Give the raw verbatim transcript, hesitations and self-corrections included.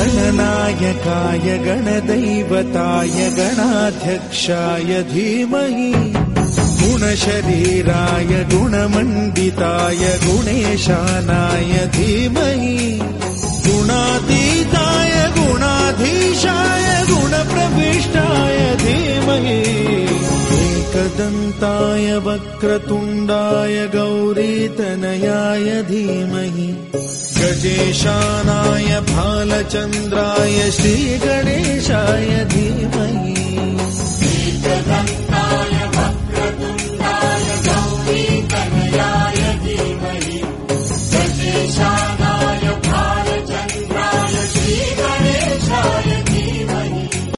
गणनायकाय गणदैवताय गणाध्यक्षाय धीमहि गुणशरीराय गुणमण्डिताय गुणेशानाय धीमहि गुणातीताय गुणाधीशाय गुणप्रविष्टाय धीमहि एकदन्ताय वक्रतुण्डाय गौरीतनयाय धीमहि गजेशानाय भालचन्द्राय श्रीगणेशाय धीमहि।